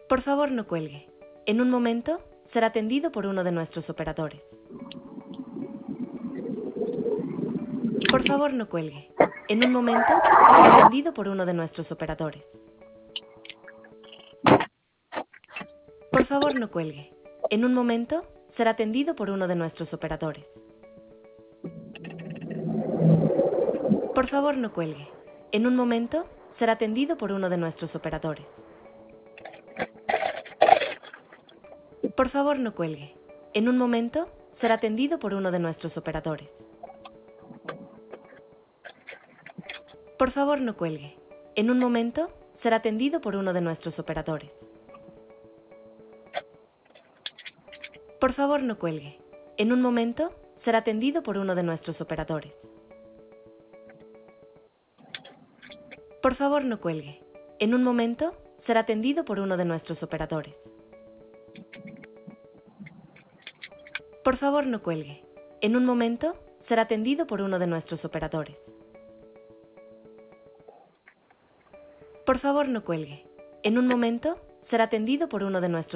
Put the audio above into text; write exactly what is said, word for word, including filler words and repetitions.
Por favor, no cuelgue. En un momento, será atendido por uno de nuestros operadores. Por favor, no cuelgue. En un momento, será atendido por uno de nuestros operadores. Por favor, no cuelgue. En un momento, será atendido por uno de nuestros operadores. Por favor, no cuelgue. En un momento, será atendido por uno de nuestros operadores. Por favor, no cuelgue. En un momento, será atendido por uno de nuestros operadores. Por favor, no cuelgue. En un momento, será atendido por uno de nuestros operadores. Por favor, no cuelgue. En un momento, será atendido por uno de nuestros operadores. Por favor, no cuelgue. En un momento, será atendido por uno de nuestros operadores. Por favor, no cuelgue. En un momento, será atendido por uno de nuestros operadores. Por favor, no cuelgue. En un momento, será atendido por uno de nuestros